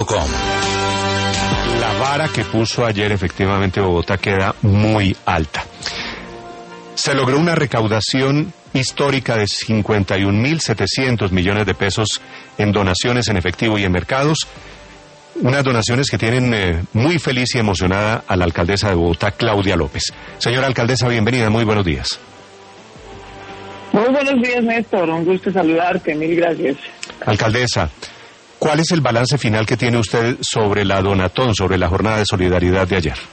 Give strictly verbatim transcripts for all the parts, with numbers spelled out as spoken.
La vara que puso ayer efectivamente Bogotá queda muy alta. Se logró una recaudación histórica de cincuenta y un mil setecientos millones de pesos en donaciones en efectivo y en mercados. Unas donaciones que tienen eh, muy feliz y emocionada a la alcaldesa de Bogotá, Claudia López. Señora alcaldesa, bienvenida, muy buenos días. Muy buenos días, Néstor, un gusto saludarte, mil gracias. Alcaldesa, ¿cuál es el balance final que tiene usted sobre la Donatón, sobre la jornada de solidaridad de ayer?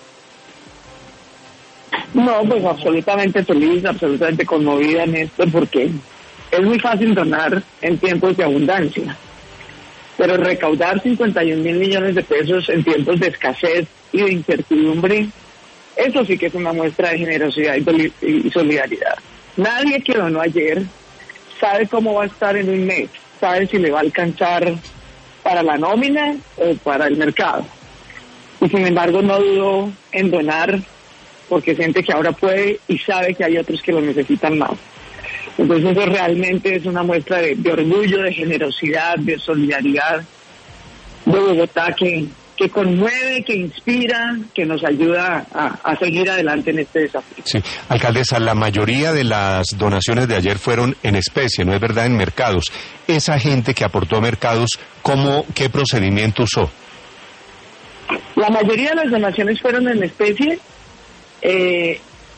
No, pues absolutamente feliz, absolutamente conmovida, Néstor, porque es muy fácil donar en tiempos de abundancia, pero recaudar cincuenta y un mil millones de pesos en tiempos de escasez y de incertidumbre, eso sí que es una muestra de generosidad y solidaridad. Nadie que donó ayer sabe cómo va a estar en un mes, sabe si le va a alcanzar para la nómina o para el mercado. Y sin embargo no dudó en donar porque siente que ahora puede y sabe que hay otros que lo necesitan más. Entonces eso realmente es una muestra de, de orgullo, de generosidad, de solidaridad de Bogotá que, que conmueve, que inspira, que nos ayuda a, a seguir adelante en este desafío. Sí, alcaldesa, la mayoría de las donaciones de ayer fueron en especie, ¿no es verdad?, en mercados. Esa gente que aportó a mercados, ¿cómo, qué procedimiento usó? La mayoría de las donaciones fueron en especie. Eh,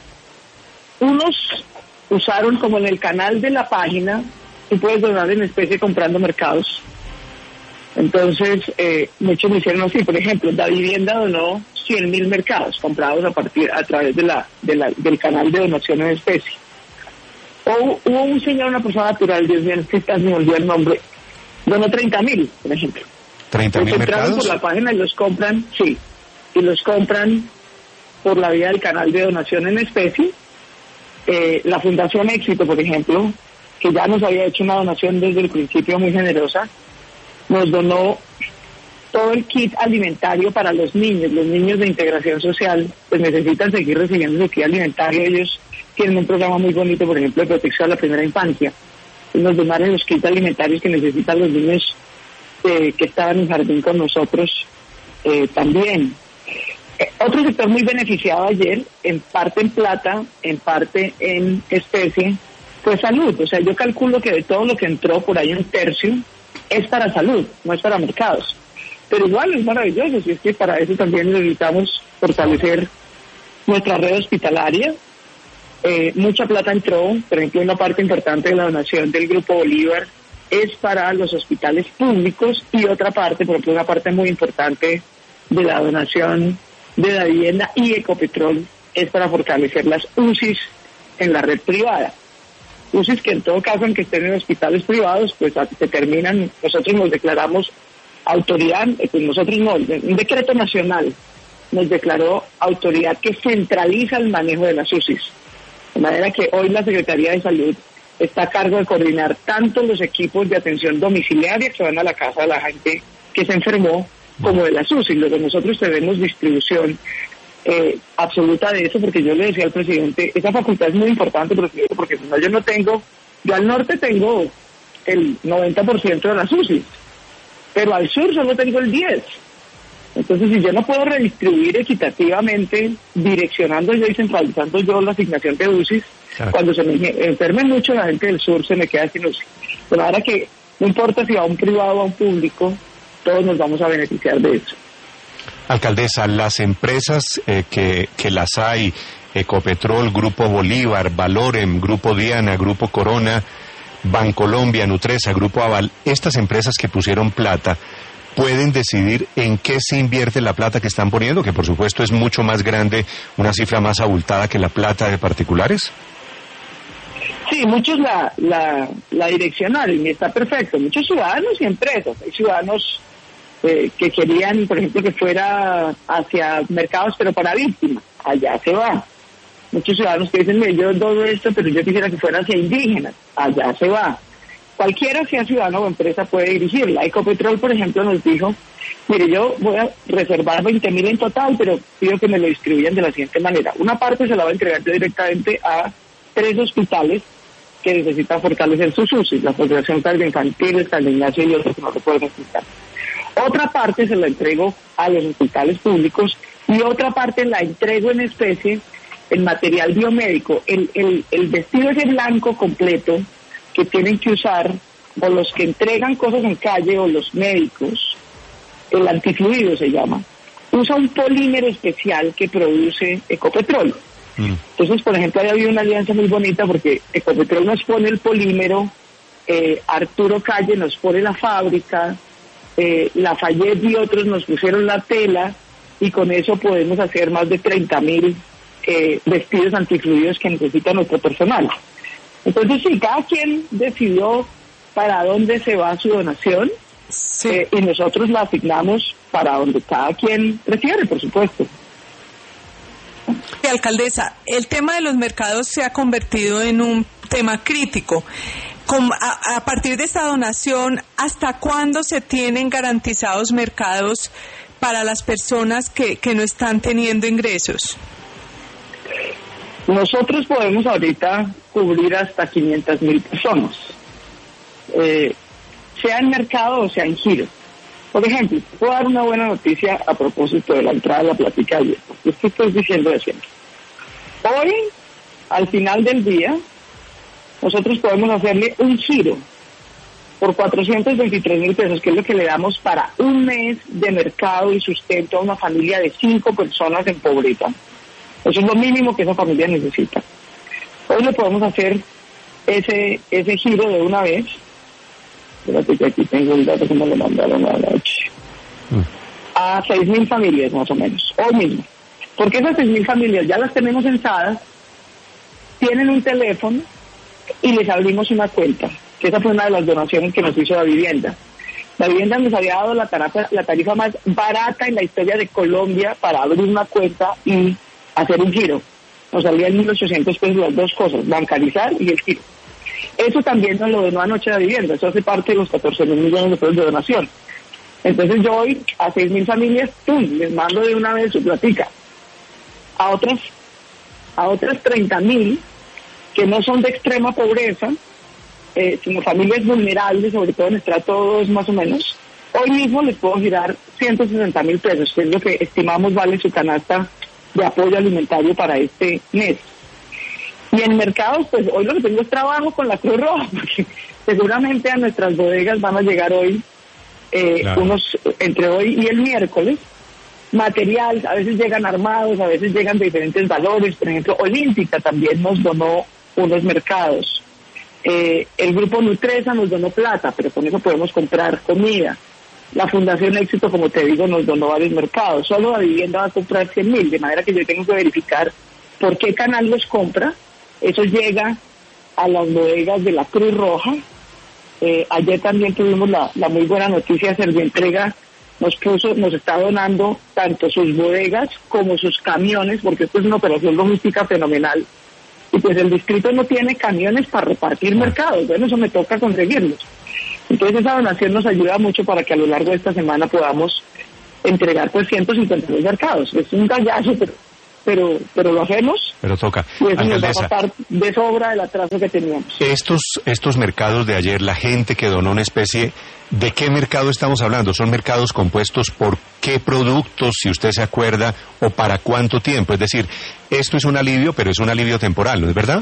unos usaron, como en el canal de la página, tú puedes donar en especie comprando mercados. Entonces, eh, muchos lo hicieron así. Por ejemplo, Da Vivienda donó cien mil mercados comprados a partir a través de la, de la del canal de donación en especie. O hubo un señor, una persona natural, Dios mío, que casi me olvidó el nombre, donó treinta mil, por ejemplo. ¿treinta mil mercados? Por la página y los compran, sí, y los compran por la vía del canal de donación en especie. Eh, la Fundación Éxito, por ejemplo, que ya nos había hecho una donación desde el principio muy generosa, nos donó todo el kit alimentario para los niños. Los niños de integración social pues necesitan seguir recibiendo su kit alimentario. Ellos tienen un programa muy bonito, por ejemplo, de protección a la primera infancia. Y nos donaron los kits alimentarios que necesitan los niños eh, que estaban en jardín con nosotros eh, también. Eh, otro sector muy beneficiado ayer, en parte en plata, en parte en especie, fue salud. O sea, yo calculo que de todo lo que entró, por ahí un tercio es para salud, no es para mercados. Pero igual es maravilloso, si es que para eso también necesitamos fortalecer nuestra red hospitalaria. Eh, mucha plata entró, por ejemplo, una parte importante de la donación del Grupo Bolívar es para los hospitales públicos y otra parte, por ejemplo, una parte muy importante de la donación de Da Vivienda y Ecopetrol es para fortalecer las U C Is en la red privada. U C Is que en todo caso, aunque estén en hospitales privados, pues se terminan, nosotros nos declaramos autoridad, pues nosotros no, un decreto nacional nos declaró autoridad que centraliza el manejo de las U C Is. De manera que hoy la Secretaría de Salud está a cargo de coordinar tanto los equipos de atención domiciliaria que van a la casa de la gente que se enfermó, como de las U C I. Luego nosotros tenemos distribución eh, absoluta de eso, porque yo le decía al presidente, esa facultad es muy importante, presidente, porque si no yo no tengo, yo al norte tengo el noventa por ciento de las U C I, pero al sur solo tengo el diez por ciento. Entonces, si yo no puedo redistribuir equitativamente, direccionando yo y centralizando yo la asignación de U C Is, claro, cuando se me enferme mucho la gente del sur se me queda sin U C I. Pero ahora que no importa si va a un privado o a un público, todos nos vamos a beneficiar de eso. Alcaldesa, las empresas eh, que, que las hay, Ecopetrol, Grupo Bolívar, Valorem, Grupo Diana, Grupo Corona, Bancolombia, Nutresa, Grupo Aval, estas empresas que pusieron plata, ¿pueden decidir en qué se invierte la plata que están poniendo? Que por supuesto es mucho más grande, una cifra más abultada que la plata de particulares. Sí, muchos la, la, la direccionaron y está perfecto. Muchos ciudadanos y empresas. Hay ciudadanos eh, que querían, por ejemplo, que fuera hacia mercados, pero para víctimas. Allá se va. Muchos ciudadanos que dicen, mire, yo doy esto, pero yo quisiera que fuera hacia indígenas. Allá se va. Cualquiera, sea ciudadano o empresa, puede dirigirla. Ecopetrol, por ejemplo, nos dijo, mire, yo voy a reservar veinte mil en total, pero pido que me lo distribuyan de la siguiente manera. Una parte se la voy a entregar yo directamente a tres hospitales que necesitan fortalecer sus U C I, la Fundación Cardioinfantil, San Ignacio y otros que no lo pueden necesitar. Otra parte se la entrego a los hospitales públicos y otra parte la entrego en especie en material biomédico. El, el, el vestido ese blanco completo que tienen que usar, o los que entregan cosas en calle, o los médicos, el antifluido se llama, usa un polímero especial que produce Ecopetrol. Mm. Entonces, por ejemplo, ahí había una alianza muy bonita porque Ecopetrol nos pone el polímero, eh, Arturo Calle nos pone la fábrica, eh, Lafayette y otros nos pusieron la tela, y con eso podemos hacer más de treinta mil eh, vestidos antifluidos que necesita nuestro personal. Entonces, sí, cada quien decidió para dónde se va su donación, sí. eh, y nosotros la asignamos para donde cada quien prefiere, por supuesto. Alcaldesa, el tema de los mercados se ha convertido en un tema crítico. A, a partir de esta donación, ¿hasta cuándo se tienen garantizados mercados para las personas que, que no están teniendo ingresos? Nosotros podemos ahorita cubrir hasta quinientas mil personas, eh, sea en mercado o sea en giro. Por ejemplo, puedo dar una buena noticia a propósito de la entrada de la plática ayer, porque esto estoy diciendo de siempre. Hoy, al final del día, nosotros podemos hacerle un giro por cuatrocientos veintitrés mil pesos, que es lo que le damos para un mes de mercado y sustento a una familia de cinco personas en pobreza. Eso es lo mínimo que esa familia necesita. Hoy le podemos hacer ese ese giro de una vez. Espérate que aquí tengo el dato que me lo mandaron a la noche. Mm. A seis mil familias más o menos, hoy mismo. Porque esas seis mil familias ya las tenemos censadas, tienen un teléfono y les abrimos una cuenta, que esa fue una de las donaciones que nos hizo la vivienda. La vivienda nos había dado la tarifa, la tarifa más barata en la historia de Colombia para abrir una cuenta y hacer un giro. Nos salían mil ochocientos pesos las dos cosas, bancarizar y el giro. Eso también nos lo donó anoche la vivienda, eso hace parte de los catorce mil millones de pesos de donación. Entonces yo hoy a seis mil familias, ¡pum!, les mando de una vez su platica. A otras, a otras treinta mil, que no son de extrema pobreza, eh, sino familias vulnerables, sobre todo en estrato dos más o menos, hoy mismo les puedo girar ciento sesenta mil pesos, que es lo que estimamos vale su canasta de apoyo alimentario para este mes. Y en mercados, pues hoy lo que tengo es trabajo con la Cruz Roja, porque seguramente a nuestras bodegas van a llegar hoy, eh, claro. unos entre hoy y el miércoles, material, a veces llegan armados, a veces llegan de diferentes valores. Por ejemplo, Olímpica también nos donó unos mercados. Eh, el grupo Nutresa nos donó plata, pero con eso podemos comprar comida. La Fundación Éxito, como te digo, nos donó varios mercados. Solo la vivienda va a comprar cien mil, de manera que yo tengo que verificar por qué canal los compra. Eso llega a las bodegas de la Cruz Roja. Eh, ayer también tuvimos la, la muy buena noticia de Servientrega. Nos puso, nos está donando tanto sus bodegas como sus camiones, porque esto es una operación logística fenomenal. Y pues el distrito no tiene camiones para repartir mercados. Bueno, eso me toca conseguirlos. Entonces esa donación nos ayuda mucho para que a lo largo de esta semana podamos entregar pues ciento cincuenta mil mercados. Es un gallazo, pero, pero, pero lo hacemos. Pero toca. Y eso nos va a pasar de sobra del atraso que teníamos. Estos, estos mercados de ayer, la gente que donó una especie, ¿de qué mercado estamos hablando? ¿Son mercados compuestos por qué productos, si usted se acuerda, o para cuánto tiempo? Es decir, esto es un alivio, pero es un alivio temporal, ¿no es verdad?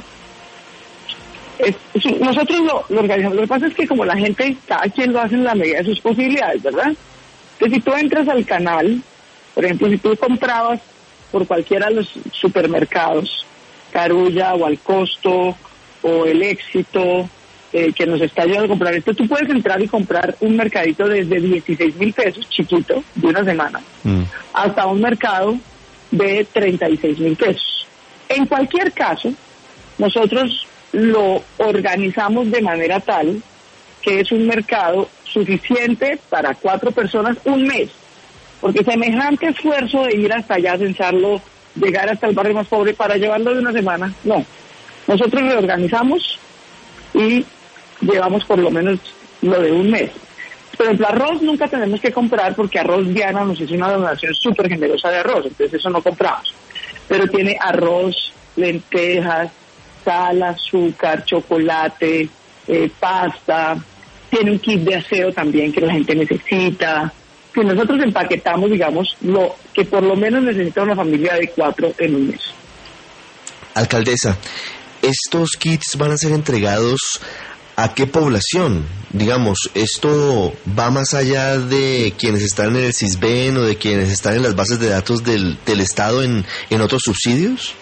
Es, es, nosotros lo, lo organizamos. Lo que pasa es que como la gente, cada quien lo hace en la medida de sus posibilidades, ¿verdad? Entonces, si tú entras al canal, por ejemplo, si tú comprabas por cualquiera de los supermercados, Carulla o Al Costo o El Éxito, eh, que nos está ayudando a comprar esto, tú puedes entrar y comprar un mercadito desde dieciséis mil pesos, chiquito, de una semana, mm. hasta un mercado de treinta y seis mil pesos. En cualquier caso, nosotros lo organizamos de manera tal que es un mercado suficiente para cuatro personas un mes, porque semejante esfuerzo de ir hasta allá, censarlo, llegar hasta el barrio más pobre para llevarlo de una semana, no. Nosotros reorganizamos y llevamos por lo menos lo de un mes. Por ejemplo, arroz nunca tenemos que comprar porque Arroz Diana nos hizo una donación súper generosa de arroz, entonces eso no compramos. Pero tiene arroz, lentejas, sal, azúcar, chocolate, eh, pasta, tiene un kit de aseo también que la gente necesita, que nosotros empaquetamos, digamos, lo que por lo menos necesita una familia de cuatro en un mes. Alcaldesa, ¿estos kits van a ser entregados a qué población? Digamos, ¿esto va más allá de quienes están en el Sisbén o de quienes están en las bases de datos del, del Estado en, en otros subsidios?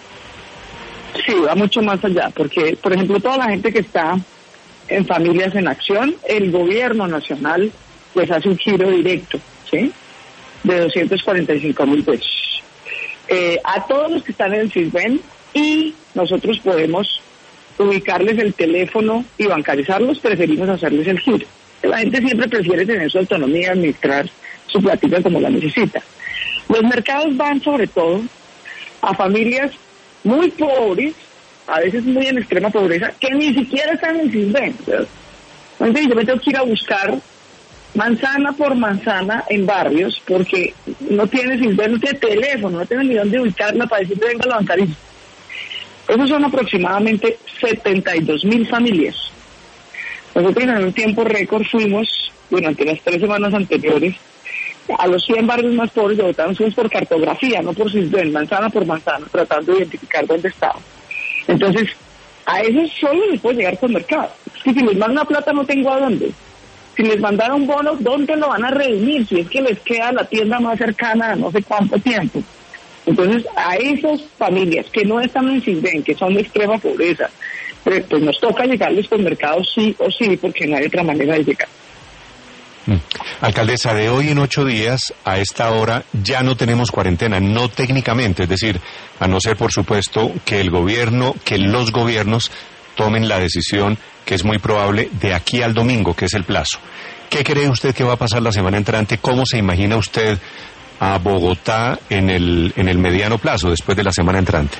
Sí, va mucho más allá, porque, por ejemplo, toda la gente que está en Familias en Acción, el gobierno nacional les hace un giro directo, ¿sí?, de doscientos cuarenta y cinco mil pesos. Eh, a todos los que están en el Sisbén, y nosotros podemos ubicarles el teléfono y bancarizarlos, preferimos hacerles el giro. La gente siempre prefiere tener su autonomía, administrar su platita como la necesita. Los mercados van sobre todo a familias muy pobres, a veces muy en extrema pobreza, que ni siquiera están en el Sisbén. Entonces yo me tengo que ir a buscar manzana por manzana en barrios, porque no tiene Sisbén, no tiene teléfono, no tiene ni dónde ubicarla para decirle venga la bancariza. Esos son aproximadamente setenta y dos mil familias. Nosotros en un tiempo récord fuimos, durante las tres semanas anteriores, a los cien barrios más pobres de Bogotá, nos fuimos por cartografía, no por Sisbén, manzana por manzana, tratando de identificar dónde estaban. Entonces, a esos solo les puedo llegar con mercado. Es que si les mando una plata no tengo a dónde. Si les mandara un bono, ¿dónde lo van a redimir? Si es que les queda la tienda más cercana a no sé cuánto tiempo. Entonces, a esas familias que no están en Sisbén, que son de extrema pobreza, pues, pues nos toca llegarles con mercado sí o sí, porque no hay otra manera de llegar. Mm. Alcaldesa, de hoy en ocho días, a esta hora, ya no tenemos cuarentena, no técnicamente, es decir, a no ser, por supuesto, que el gobierno, que los gobiernos tomen la decisión, que es muy probable, de aquí al domingo, que es el plazo. ¿Qué cree usted que va a pasar la semana entrante? ¿Cómo se imagina usted a Bogotá en el en el mediano plazo, después de la semana entrante?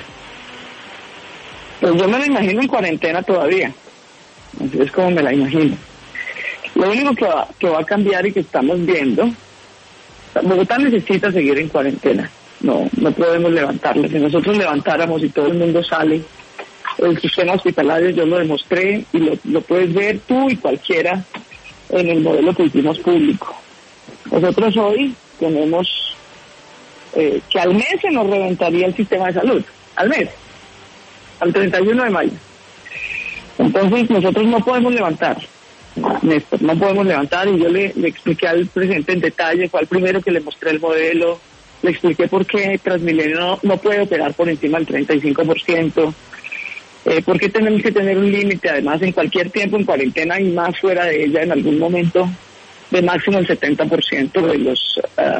Pues yo me la imagino en cuarentena todavía, así es como me la imagino. Lo único que va, que va a cambiar y que estamos viendo, Bogotá necesita seguir en cuarentena, no no podemos levantarla. Si nosotros levantáramos y todo el mundo sale, el sistema hospitalario yo lo demostré y lo, lo puedes ver tú y cualquiera en el modelo que hicimos público. Nosotros hoy tenemos eh, que al mes se nos reventaría el sistema de salud, al mes, al treinta y uno de mayo. Entonces nosotros no podemos levantar, Néstor, no podemos levantar, y yo le, le expliqué al presidente en detalle, fue al primero que le mostré el modelo, le expliqué por qué Transmilenio no, no puede operar por encima del treinta y cinco por ciento, eh, por qué tenemos que tener un límite, además en cualquier tiempo en cuarentena y más fuera de ella en algún momento, de máximo el setenta por ciento de los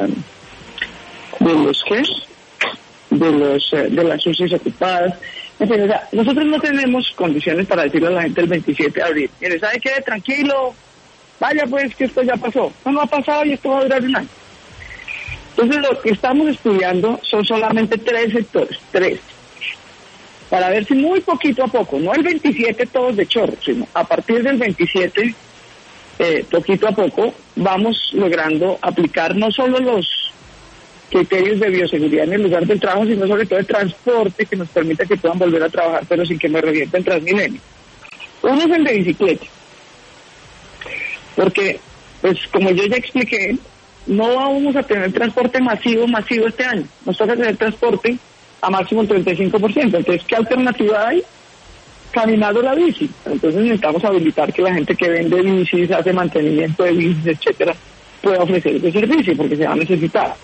uh, de los ¿qué? de los uh, de las U C I ocupadas. En fin, o sea, nosotros no tenemos condiciones para decirle a la gente el veintisiete de abril, mire, ¿sabe qué? Tranquilo, vaya pues que esto ya pasó. No, no ha pasado y esto va a durar un año. Entonces lo que estamos estudiando son solamente tres sectores, tres, para ver si muy poquito a poco, no el veintisiete todos de chorro, sino a partir del veintisiete, eh, poquito a poco, vamos logrando aplicar no solo los criterios de bioseguridad en el lugar del trabajo, sino sobre todo el transporte que nos permita que puedan volver a trabajar, pero sin que me revienten Transmilenio. Uno es el de bicicleta, porque, pues como yo ya expliqué, no vamos a tener transporte masivo, masivo este año. Nos toca tener transporte a máximo treinta y cinco por ciento. Entonces, ¿qué alternativa hay? Caminando la bici. Entonces necesitamos habilitar que la gente que vende bicis, hace mantenimiento de bicis, etcétera, pueda ofrecer ese servicio, porque se va a necesitar.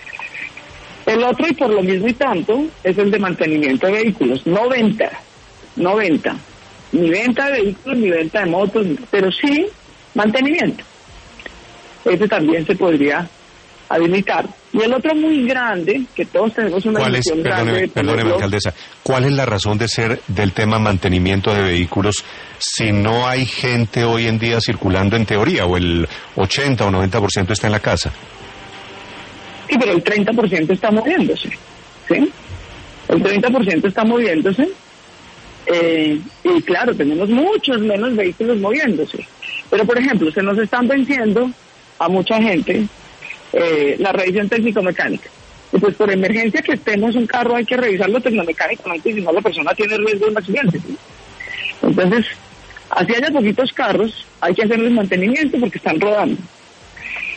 El otro, y por lo mismo y tanto, es el de mantenimiento de vehículos. No venta, no venta. Ni venta de vehículos, ni venta de motos, pero sí mantenimiento. Ese también se podría habilitar. Y el otro muy grande, que todos tenemos una ¿Cuál es, visión grande... perdóneme, perdóneme, alcaldesa, ¿cuál es la razón de ser del tema mantenimiento de vehículos si no hay gente hoy en día circulando en teoría, o el ochenta o noventa por ciento está en la casa? Sí, pero el treinta por ciento está moviéndose, ¿sí? El treinta por ciento está moviéndose, eh, y claro, tenemos muchos menos vehículos moviéndose. Pero, por ejemplo, se nos están venciendo a mucha gente eh, la revisión técnico-mecánica. Y pues por emergencia que estemos un carro hay que revisarlo tecnomecánicamente, y si no la persona tiene riesgo de un accidente, ¿sí? Entonces, así haya poquitos carros, hay que hacerles mantenimiento porque están rodando.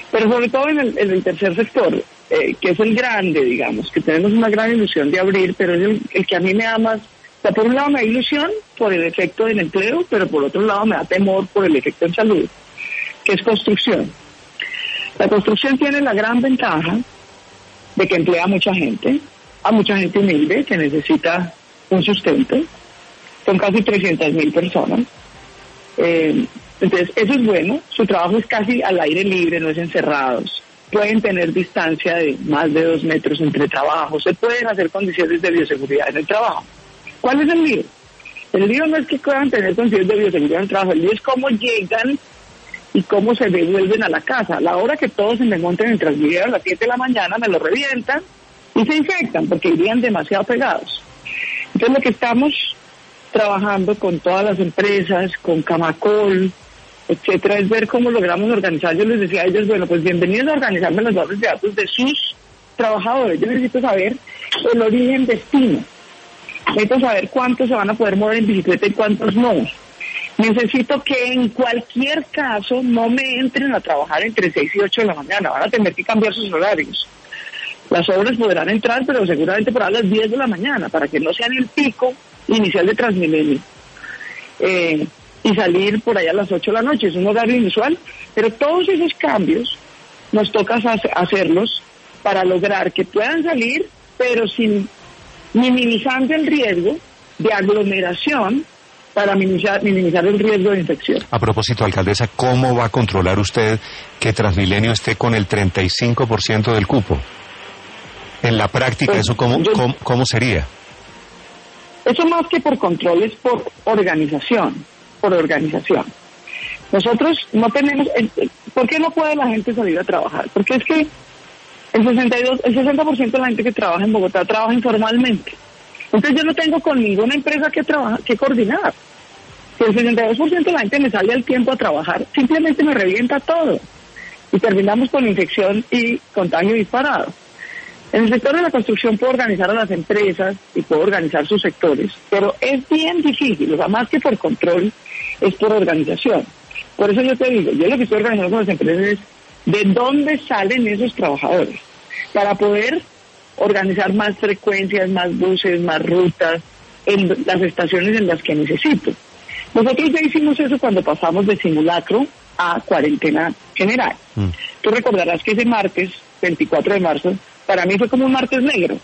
pero sobre todo en el, en el tercer sector, eh, que es el grande, digamos, que tenemos una gran ilusión de abrir, pero es el, el que a mí me da más, o sea, por un lado me da ilusión por el efecto en empleo, pero por otro lado me da temor por el efecto en salud, que es construcción. La construcción tiene la gran ventaja de que emplea a mucha gente, a mucha gente humilde que necesita un sustento, son casi trescientas mil personas. Eh, entonces, eso es bueno, su trabajo es casi al aire libre, no es encerrados, pueden tener distancia de más de dos metros entre trabajos, se pueden hacer condiciones de bioseguridad en el trabajo. ¿Cuál es el lío? El lío no es que puedan tener condiciones de bioseguridad en el trabajo, el lío es cómo llegan y cómo se devuelven a la casa. A la hora que todos se me monten en Transmilenio a las siete de la mañana, me lo revientan y se infectan porque irían demasiado pegados. Entonces, lo que estamos trabajando con todas las empresas, con Camacol, etcétera, es ver cómo logramos organizar. Yo les decía a ellos, bueno, pues bienvenidos a organizarme los bases de datos de sus trabajadores. Yo necesito saber el origen destino. Necesito saber cuántos se van a poder mover en bicicleta y cuántos no. Necesito que en cualquier caso no me entren a trabajar entre seis y ocho de la mañana. Van a tener que cambiar sus horarios. Las obras podrán entrar, pero seguramente por a las diez de la mañana, para que no sean el pico inicial de Transmilenio. Eh, y salir por allá a las ocho de la noche. Es un horario inusual, pero todos esos cambios nos toca hacerlos para lograr que puedan salir, pero sin minimizando el riesgo de aglomeración, para minimizar, minimizar el riesgo de infección. A propósito, alcaldesa, ¿cómo va a controlar usted que Transmilenio esté con el treinta y cinco por ciento del cupo? En la práctica, pues, ¿eso cómo, yo, cómo, cómo sería? Eso más que por control es por organización, por organización. Nosotros no tenemos, ¿por qué no puede la gente salir a trabajar? Porque es que el sesenta y dos, el sesenta por ciento de la gente que trabaja en Bogotá trabaja informalmente. Entonces yo no tengo con ninguna empresa que trabaja, que coordinar. Si el sesenta y dos por ciento de la gente me sale al tiempo a trabajar, simplemente me revienta todo. Y terminamos con infección y contagio disparado. En el sector de la construcción puedo organizar a las empresas y puedo organizar sus sectores, pero es bien difícil, o sea, más que por control, es por organización. Por eso yo te digo, yo lo que estoy organizando con las empresas es de dónde salen esos trabajadores, para poder organizar más frecuencias, más buses, más rutas, en las estaciones en las que necesito. Nosotros ya hicimos eso cuando pasamos de simulacro a cuarentena general. Mm. Tú recordarás que ese martes, veinticuatro de marzo, para mí fue como un martes negro,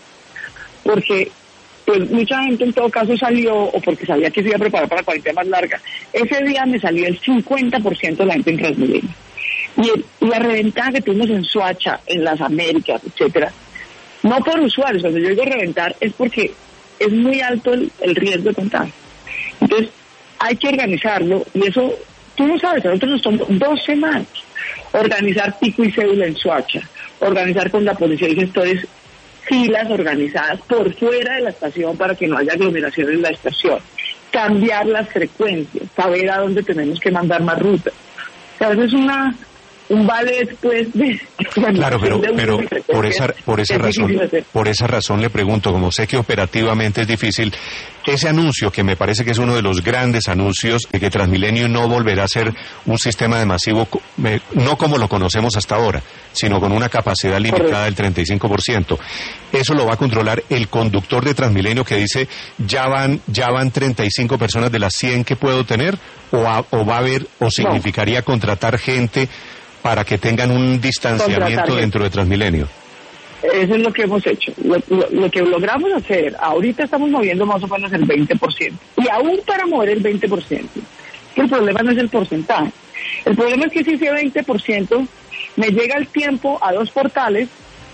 porque pues mucha gente en todo caso salió, o porque sabía que se iba a preparar para cuarentena más larga. Ese día me salió el cincuenta por ciento de la gente en Transmilenio. Y, el, y la reventada que tuvimos en Soacha, en las Américas, etcétera, no por usuarios, cuando yo digo reventar es porque es muy alto el, el riesgo de contagio. Entonces, hay que organizarlo, y eso, tú no sabes, a nosotros nos tomó dos semanas organizar pico y cédula en Soacha, organizar con la policía y gestores filas organizadas por fuera de la estación para que no haya aglomeración en la estación, cambiar las frecuencias, saber a dónde tenemos que mandar más rutas. O sea, eso es una un ballet después de... Claro, pero, pero por esa por esa razón por esa razón le pregunto, como sé que operativamente es difícil, ese anuncio que me parece que es uno de los grandes anuncios de que Transmilenio no volverá a ser un sistema de masivo, no como lo conocemos hasta ahora, sino con una capacidad limitada del treinta y cinco por ciento. Eso lo va a controlar el conductor de Transmilenio, que dice, ya van ya van treinta y cinco personas de las cien que puedo tener, o, a, o va a haber, o significaría no. contratar gente para que tengan un distanciamiento dentro de Transmilenio. Eso es lo que hemos hecho. Lo, lo, lo que logramos hacer, ahorita estamos moviendo más o menos el veinte por ciento. Y aún para mover el veinte por ciento, el problema no es el porcentaje. El problema es que si ese veinte por ciento me llega el tiempo a dos portales,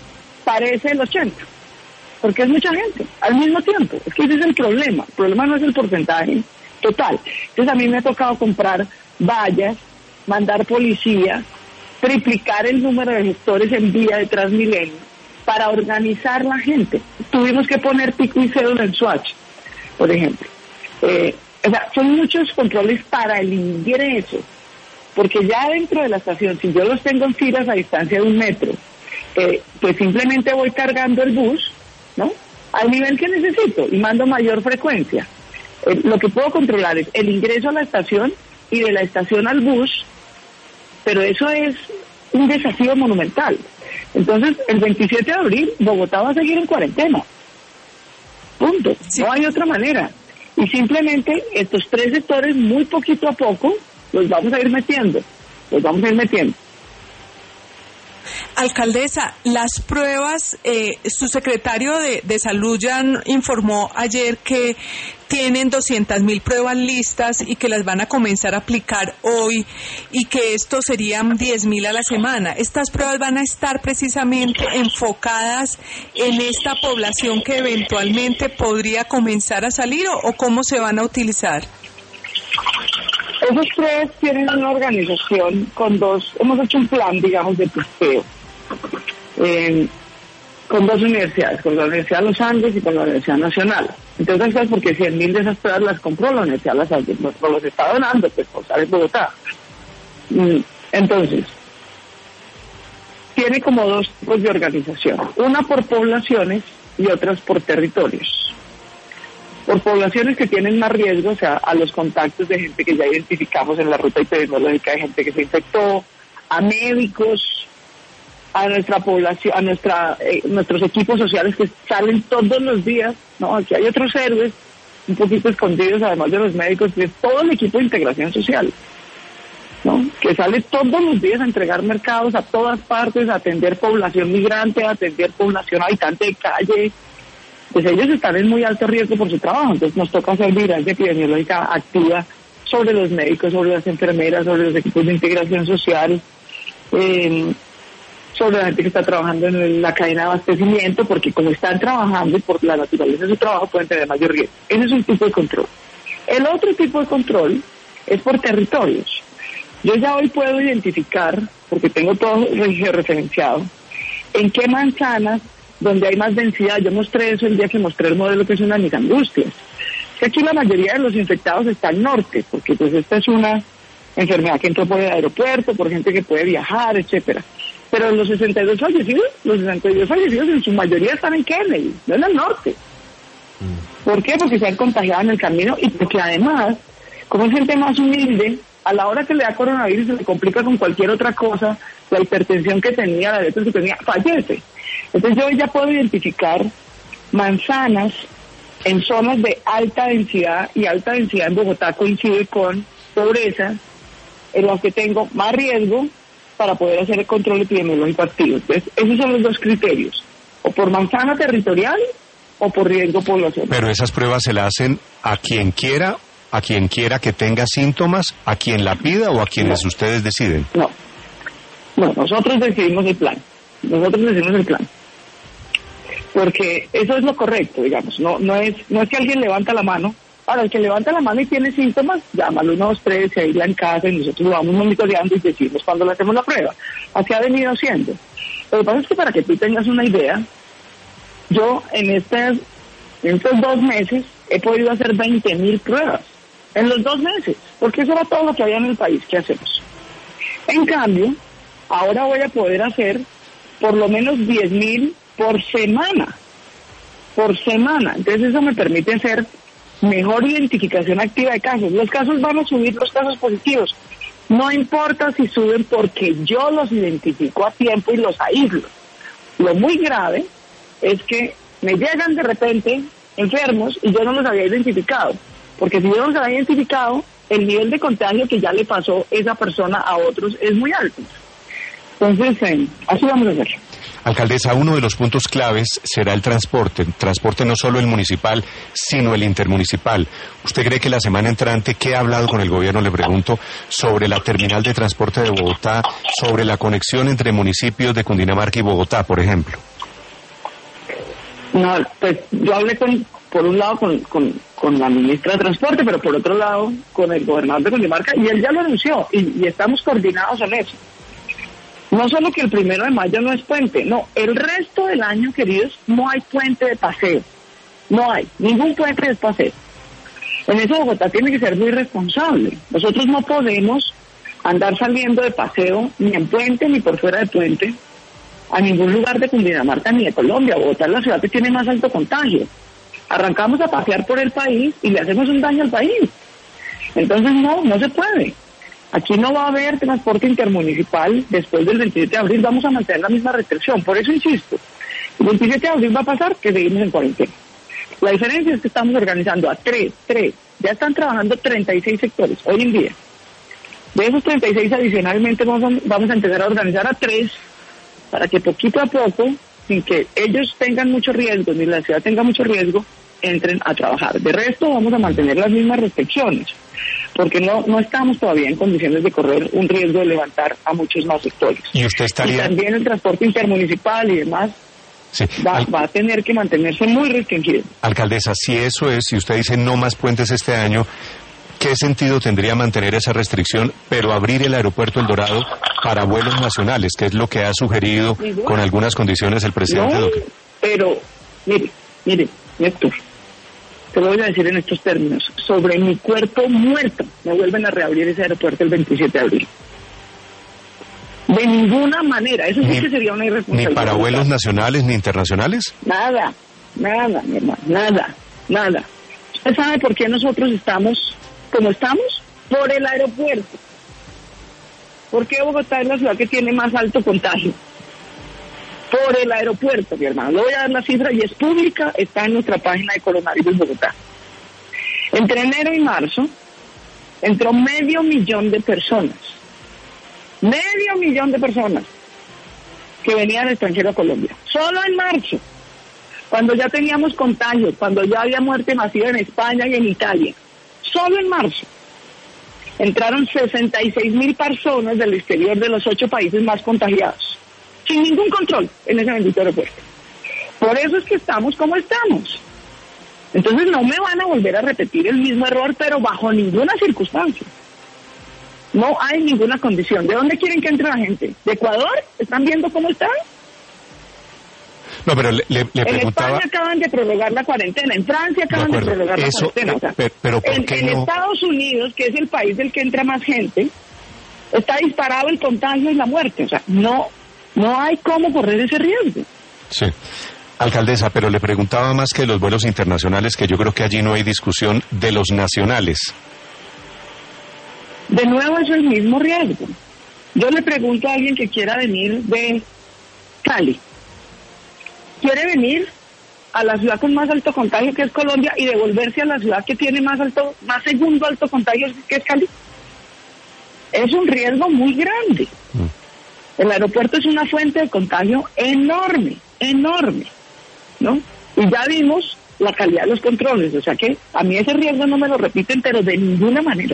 parece el ochenta por ciento. Porque es mucha gente, al mismo tiempo. Es que ese es el problema. El problema no es el porcentaje total. Entonces a mí me ha tocado comprar vallas, mandar policía, triplicar el número de gestores en vía de Transmilenio para organizar la gente. Tuvimos que poner pico y cédula en Soacha, por ejemplo. Eh, o sea, son muchos controles para el ingreso, porque ya dentro de la estación, si yo los tengo en filas a distancia de un metro, eh, pues simplemente voy cargando el bus, ¿no?, al nivel que necesito y mando mayor frecuencia. Eh, lo que puedo controlar es el ingreso a la estación y de la estación al bus, pero eso es un desafío monumental. Entonces, el veintisiete de abril, Bogotá va a seguir en cuarentena. Punto. Sí. No hay otra manera. Y simplemente estos tres sectores, muy poquito a poco, los vamos a ir metiendo. Los vamos a ir metiendo. Alcaldesa, las pruebas, eh, su secretario de, de Salud ya informó ayer que tienen doscientas mil pruebas listas y que las van a comenzar a aplicar hoy y que esto serían diez mil a la semana. ¿Estas pruebas van a estar precisamente enfocadas en esta población que eventualmente podría comenzar a salir o, o cómo se van a utilizar? Esas pruebas tienen una organización con dos, hemos hecho un plan, digamos, de testeo eh, con dos universidades, con la Universidad de los Andes y con la Universidad Nacional. Entonces, ¿sabes? Porque cien mil de esas pruebas las compró la Universidad de los Andes, no, no los está donando, pues, por estar en Bogotá. Entonces, tiene como dos tipos de organización, una por poblaciones y otras por territorios. Por poblaciones que tienen más riesgo, o sea, a los contactos de gente que ya identificamos en la ruta epidemiológica, de gente que se infectó, a médicos, a nuestra población, a nuestra eh, nuestros equipos sociales que salen todos los días, ¿no? Aquí hay otros héroes un poquito escondidos, además de los médicos, que es todo el equipo de integración social, ¿no? Que sale todos los días a entregar mercados a todas partes, a atender población migrante, a atender población habitante de calle. Pues ellos están en muy alto riesgo por su trabajo, entonces nos toca hacer vigilancia epidemiológica activa sobre los médicos, sobre las enfermeras, sobre los equipos de integración social, eh, sobre la gente que está trabajando en la cadena de abastecimiento, porque como están trabajando y por la naturaleza de su trabajo pueden tener mayor riesgo. Ese es un tipo de control. El otro tipo de control es por territorios. Yo ya hoy puedo identificar, porque tengo todo referenciado, en qué manzanas donde hay más densidad. Yo mostré eso el día que mostré el modelo, que es una de mis angustias. Que aquí la mayoría de los infectados está al norte, porque pues esta es una enfermedad que entró por el aeropuerto, por gente que puede viajar, etcétera. Pero los sesenta y dos fallecidos, los sesenta y dos fallecidos en su mayoría están en Kennedy, no en el norte. ¿Por qué? Porque se han contagiado en el camino y porque además, como es gente más humilde, a la hora que le da coronavirus se le complica con cualquier otra cosa, la hipertensión que tenía, la diabetes que tenía, fallece. Entonces yo ya puedo identificar manzanas en zonas de alta densidad, y alta densidad en Bogotá coincide con pobreza, en las que tengo más riesgo para poder hacer el control epidemiológico activo. Entonces esos son los dos criterios, o por manzana territorial o por riesgo poblacional. Pero esas pruebas se las hacen a quien quiera, a quien quiera que tenga síntomas, a quien la pida o a quienes no. ustedes deciden. No, no, nosotros decidimos el plan, nosotros decidimos el plan. Porque eso es lo correcto, digamos, no no es no es que alguien levanta la mano. Ahora, el que levanta la mano y tiene síntomas, llámalo uno, dos, tres, se aísla en casa y nosotros lo vamos monitoreando y decimos cuando le hacemos la prueba. Así ha venido siendo. Lo que pasa es que para que tú tengas una idea, yo en, estas, en estos dos meses he podido hacer veinte mil pruebas. En los dos meses, porque eso era todo lo que había en el país. ¿Qué hacemos? En cambio, ahora voy a poder hacer por lo menos diez mil por semana, por semana. Entonces eso me permite hacer mejor identificación activa de casos. Los casos van a subir, los casos positivos. No importa si suben porque yo los identifico a tiempo y los aíslo. Lo muy grave es que me llegan de repente enfermos y yo no los había identificado. Porque si yo no los había identificado, el nivel de contagio que ya le pasó esa persona a otros es muy alto. Entonces, eh, así vamos a hacer. Alcaldesa, uno de los puntos claves será el transporte, transporte no solo el municipal, sino el intermunicipal. ¿Usted cree que la semana entrante, qué ha hablado con el gobierno, le pregunto, sobre la terminal de transporte de Bogotá, sobre la conexión entre municipios de Cundinamarca y Bogotá, por ejemplo? No, pues yo hablé con, por un lado con, con, con la ministra de Transporte, pero por otro lado con el gobernador de Cundinamarca, y él ya lo anunció, y, y estamos coordinados en eso. No solo que el primero de mayo no es puente, no, el resto del año, queridos, no hay puente de paseo. No hay, ningún puente de paseo. En eso Bogotá tiene que ser muy responsable. Nosotros no podemos andar saliendo de paseo ni en puente ni por fuera de puente a ningún lugar de Cundinamarca ni de Colombia. Bogotá es la ciudad que tiene más alto contagio. Arrancamos a pasear por el país y le hacemos un daño al país. Entonces no, no se puede. Aquí no va a haber transporte intermunicipal después del veintisiete de abril, vamos a mantener la misma restricción. Por eso insisto, el veintisiete de abril va a pasar que seguimos en cuarentena. La diferencia es que estamos organizando a tres, tres, ya están trabajando treinta y seis sectores hoy en día. De esos treinta y seis adicionalmente vamos a, vamos a empezar a organizar a tres para que poquito a poco, sin que ellos tengan mucho riesgo, ni la ciudad tenga mucho riesgo, entren a trabajar. De resto vamos a mantener las mismas restricciones, porque no no estamos todavía en condiciones de correr un riesgo de levantar a muchos más sectores. Y usted estaría... Y también el transporte intermunicipal y demás sí. va, Al... va a tener que mantenerse muy restringido. Alcaldesa, si eso es, si usted dice no más puentes este año, ¿qué sentido tendría mantener esa restricción, pero abrir el aeropuerto El Dorado para vuelos nacionales, que es lo que ha sugerido con algunas condiciones el presidente No, Duque? pero, mire, mire, Néstor, te lo voy a decir en estos términos. Sobre mi cuerpo muerto me vuelven a reabrir ese aeropuerto el veintisiete de abril. De ninguna manera, eso sí Ni, que sería una irresponsabilidad. ¿Ni para vuelos nacionales ni internacionales? Nada, nada, mi hermano, nada, nada. ¿Usted sabe por qué nosotros estamos como estamos? Por el aeropuerto. ¿Por qué Bogotá es la ciudad que tiene más alto contagio? Por el aeropuerto, mi hermano. Le voy a dar la cifra y es pública, está en nuestra página de Coronavirus Bogotá. Entre enero y marzo entró medio millón de personas. Medio millón de personas que venían del extranjero a Colombia. Solo en marzo, cuando ya teníamos contagios, cuando ya había muerte masiva en España y en Italia. Solo en marzo entraron sesenta y seis mil personas del exterior de los ocho países más contagiados, sin ningún control en ese bendito aeropuerto. Por eso es que estamos como estamos. Entonces no me van a volver a repetir el mismo error, pero bajo ninguna circunstancia. No hay ninguna condición. ¿De dónde quieren que entre la gente? ¿De Ecuador? ¿Están viendo cómo están? No, pero le, le, le preguntaba... En España acaban de prorrogar la cuarentena, en Francia acaban de, de prorrogar Eso, la cuarentena. O sea, pero, pero ¿por en, qué en no? Estados Unidos, que es el país del que entra más gente, está disparado el contagio y la muerte. O sea, no, no hay cómo correr ese riesgo. Sí. Alcaldesa, pero le preguntaba más que los vuelos internacionales, que yo creo que allí no hay discusión, de los nacionales. De nuevo es el mismo riesgo. Yo le pregunto a alguien que quiera venir de Cali. ¿Quiere venir a la ciudad con más alto contagio, que es Colombia, y devolverse a la ciudad que tiene más alto, más segundo alto contagio, que es Cali? Es un riesgo muy grande. Mm. El aeropuerto es una fuente de contagio enorme, enorme, ¿no? Y ya vimos la calidad de los controles, o sea que a mí ese riesgo no me lo repiten, pero de ninguna manera.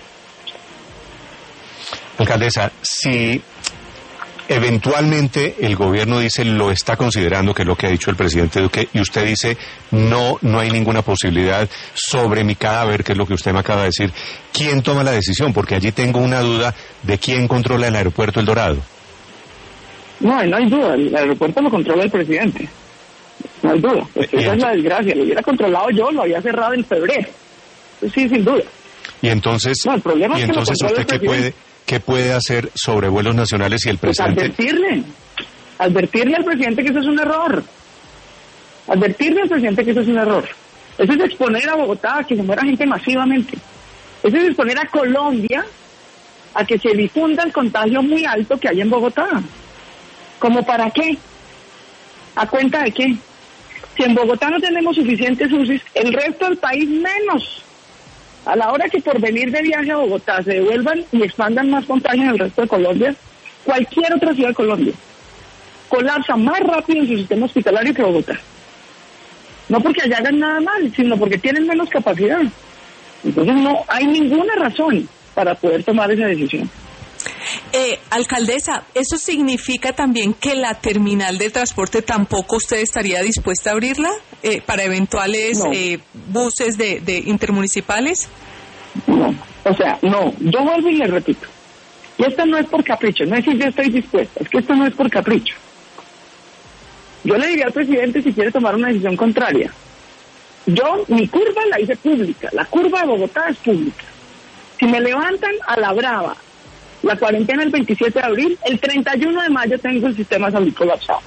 Alcaldesa, si eventualmente el gobierno dice lo está considerando, que es lo que ha dicho el presidente Duque, y usted dice no, no hay ninguna posibilidad sobre mi cadáver, que es lo que usted me acaba de decir, ¿quién toma la decisión? Porque allí tengo una duda de quién controla el aeropuerto El Dorado. No, no hay duda, el aeropuerto lo controla el presidente, no hay duda, pues esa es la desgracia, lo hubiera controlado yo, lo había cerrado en febrero, pues sí, sin duda. Y entonces, no, el problema y es que entonces lo usted qué puede... ¿Qué puede hacer sobre vuelos nacionales si el presidente... Pues advertirle, advertirle al presidente que eso es un error. Advertirle al presidente que eso es un error. Eso es exponer a Bogotá a que se muera gente masivamente. Eso es exponer a Colombia a que se difunda el contagio muy alto que hay en Bogotá. ¿Cómo para qué? ¿A cuenta de qué? Si en Bogotá no tenemos suficientes U C Is, el resto del país menos. A la hora que por venir de viaje a Bogotá se devuelvan y expandan más contagios en el resto de Colombia, cualquier otra ciudad de Colombia colapsa más rápido en su sistema hospitalario que Bogotá. No porque allá hagan nada mal, sino porque tienen menos capacidad. Entonces no hay ninguna razón para poder tomar esa decisión. Eh, alcaldesa, ¿eso significa también que la terminal de transporte tampoco usted estaría dispuesta a abrirla eh, para eventuales no. eh, buses de, de intermunicipales? No, o sea, no, yo vuelvo y le repito, y esto no es por capricho, no es decir yo estoy dispuesta, es que esto no es por capricho. Yo le diría al presidente si quiere tomar una decisión contraria. Yo, mi curva la hice pública, la curva de Bogotá es pública. Si me levantan a la brava la cuarentena el veintisiete de abril, el treinta y uno de mayo tengo el sistema de salud colapsado.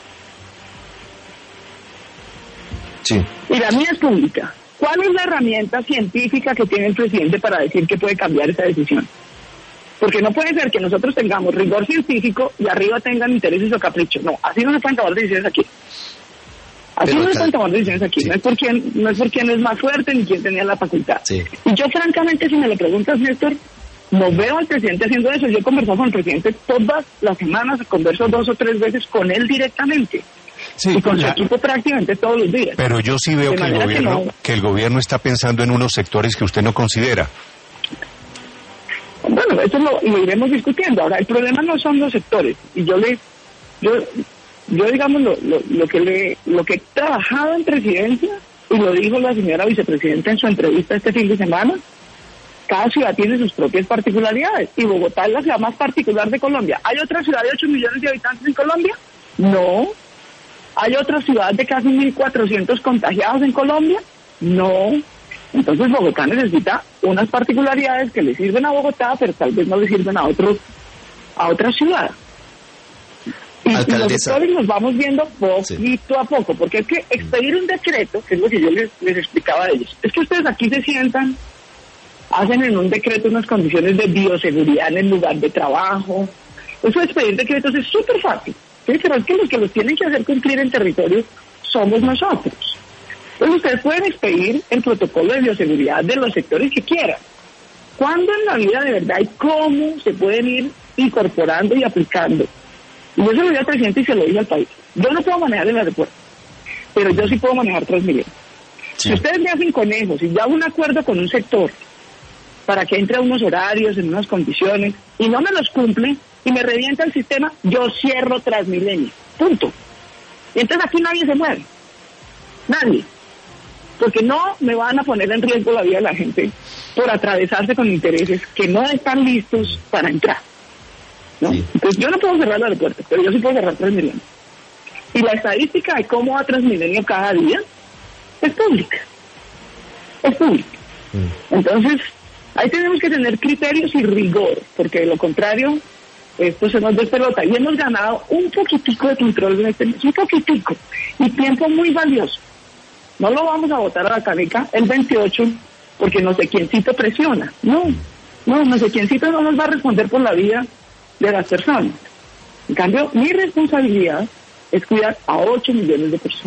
Sí. Y la mía es pública. ¿Cuál es la herramienta científica que tiene el presidente para decir que puede cambiar esa decisión? Porque no puede ser que nosotros tengamos rigor científico y arriba tengan intereses o caprichos. No, así no se pueden tomar decisiones aquí. Así Pero no se pueden tomar decisiones aquí. Sí. No es por quién, no es por quién es más fuerte ni quién tenía la facultad. Sí. Y yo, francamente, si me lo preguntas, Néstor, no veo al presidente haciendo eso. Yo he conversado con el presidente todas las semanas, converso dos o tres veces con él directamente. Sí, y con ya, su equipo prácticamente todos los días. Pero yo sí veo que el gobierno que, no, que el gobierno está pensando en unos sectores que usted no considera. Bueno, eso lo, lo iremos discutiendo. Ahora, el problema no son los sectores. Y yo le, yo, yo digamos, lo, lo, lo que le, lo que he trabajado en presidencia, y lo dijo la señora vicepresidenta en su entrevista este fin de semana, cada ciudad tiene sus propias particularidades. Y Bogotá es la ciudad más particular de Colombia. ¿Hay otra ciudad de ocho millones de habitantes en Colombia? No. ¿Hay otra ciudad de casi mil cuatrocientos contagiados en Colombia? No. Entonces Bogotá necesita unas particularidades que le sirven a Bogotá, pero tal vez no le sirven a otros, a otra ciudad. Y los sectores los vamos viendo poquito sí. a poco, porque es que expedir un decreto, que es lo que yo les, les explicaba a ellos, es que ustedes aquí se sientan, hacen en un decreto unas condiciones de bioseguridad en el lugar de trabajo. Eso de expedir decretos es súper fácil. ¿Sí? Pero es que los que los tienen que hacer cumplir en territorio somos nosotros. Entonces ustedes pueden expedir el protocolo de bioseguridad de los sectores que quieran. ¿Cuándo en la vida de verdad y cómo se pueden ir incorporando y aplicando? Y yo se lo dije al presidente y se lo dije al país. Yo no puedo manejar el aeropuerto, pero yo sí puedo manejar Transmilenio. Sí. Si ustedes me hacen conejos y yo hago un acuerdo con un sector para que entre a unos horarios, en unas condiciones, y no me los cumple, y me revienta el sistema, yo cierro Transmilenio. Punto. Y entonces aquí nadie se mueve. Nadie. Porque no me van a poner en riesgo la vida de la gente por atravesarse con intereses que no están listos para entrar. ¿No? Sí. Entonces yo no puedo cerrar el aeropuerto, pero yo sí puedo cerrar Transmilenio. Y la estadística de cómo va Transmilenio cada día es pública. Es pública. Mm. Entonces, ahí tenemos que tener criterios y rigor, porque de lo contrario, esto se nos despelota. Y hemos ganado un poquitico de control en este mes, un poquitico, y tiempo muy valioso. No lo vamos a votar a la caneca el veintiocho, porque no sé quiéncito presiona. No, no, no sé quiéncito no nos va a responder por la vida de las personas. En cambio, mi responsabilidad es cuidar a ocho millones de personas.